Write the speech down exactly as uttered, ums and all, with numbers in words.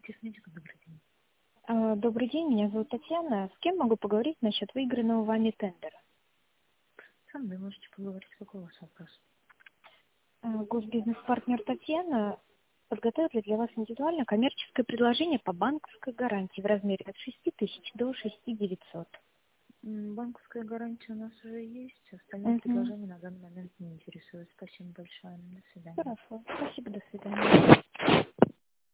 Косметика, добрый день. А, Добрый день, меня зовут Татьяна. С кем могу поговорить насчет выигранного вами тендера? Со мной можете поговорить, какой у вас вопрос? А, Госбизнес-партнер Татьяна подготовили для вас индивидуально коммерческое предложение по банковской гарантии в размере от шести тысяч до шести тысяч девятисот. М, Банковская гарантия у нас уже есть. Остальные Угу. предложения на данный момент не интересуют. Спасибо большое. До свидания. Хорошо. Спасибо, до свидания.